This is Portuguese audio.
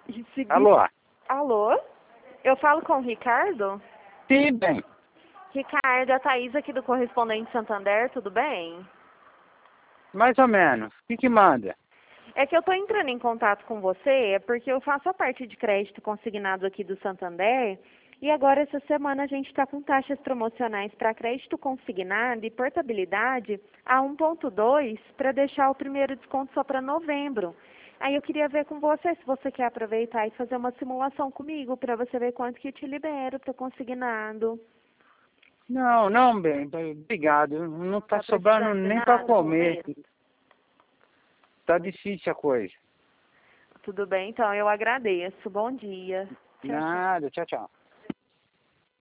Alô? Alô? Eu falo com o Ricardo? Sim, bem. Ricardo, a Thaís aqui do Correspondente Santander, tudo bem? Mais ou menos. O que manda? É que eu estou entrando em contato com você porque eu faço a parte de crédito consignado aqui do Santander e agora essa semana a gente está com taxas promocionais para crédito consignado e portabilidade a 1,2 para deixar o primeiro desconto só para novembro. Aí eu queria ver com você se você quer aproveitar e fazer uma simulação comigo para você ver quanto que te libero para consignado. Não, bem. Obrigado. Não tá sobrando precisando de nem para nada no comer. momento? Tá difícil a coisa. Tudo bem, então eu agradeço. Bom dia. Tchau, tchau. Nada. Tchau, tchau.